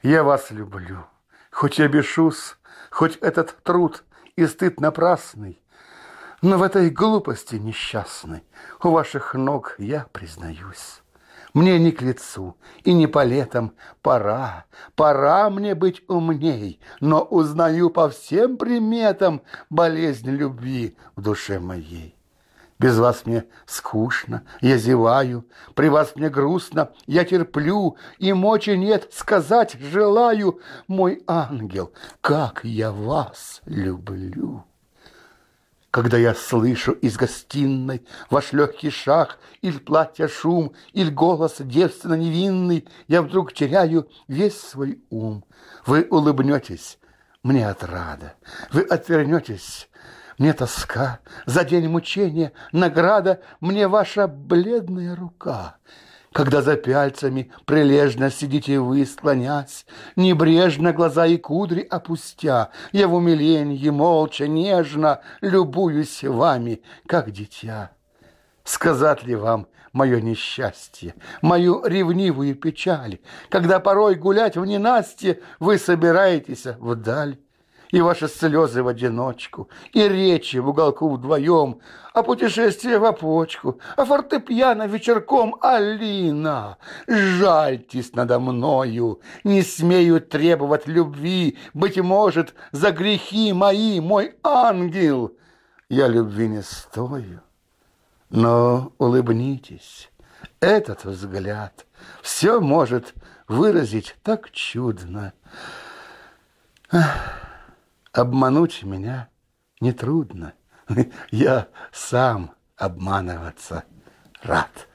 Я вас люблю, хоть я бешусь, хоть этот труд и стыд напрасный, но в этой глупости несчастной у ваших ног я признаюсь. Мне не к лицу и не по летам пора мне быть умней, но узнаю по всем приметам болезнь любви в душе моей. Без вас мне скучно, я зеваю, при вас мне грустно, я терплю, и мочи нет сказать желаю, мой ангел, как я вас люблю. Когда я слышу из гостиной ваш легкий шаг, или платья шум, или голос девственно невинный, я вдруг теряю весь свой ум. Вы улыбнетесь, мне отрада, вы отвернетесь, мне тоска, за день мучения награда, мне ваша бледная рука. Когда за пяльцами прилежно сидите вы, склонясь, небрежно глаза и кудри опустя, я в умиленье молча, нежно любуюсь вами, как дитя. Сказать ли вам мое несчастье, мою ревнивую печаль, когда порой гулять в ненастье вы собираетесь вдаль? И ваши слезы в одиночку, и речи в уголку вдвоем, а путешествие в опочку, а фортепиано вечерком. Алина, жальтесь надо мною, не смею требовать любви, быть может, за грехи мои, мой ангел. Я любви не стою, но улыбнитесь, этот взгляд все может выразить так чудно. Обмануть меня нетрудно. Я сам обманываться рад.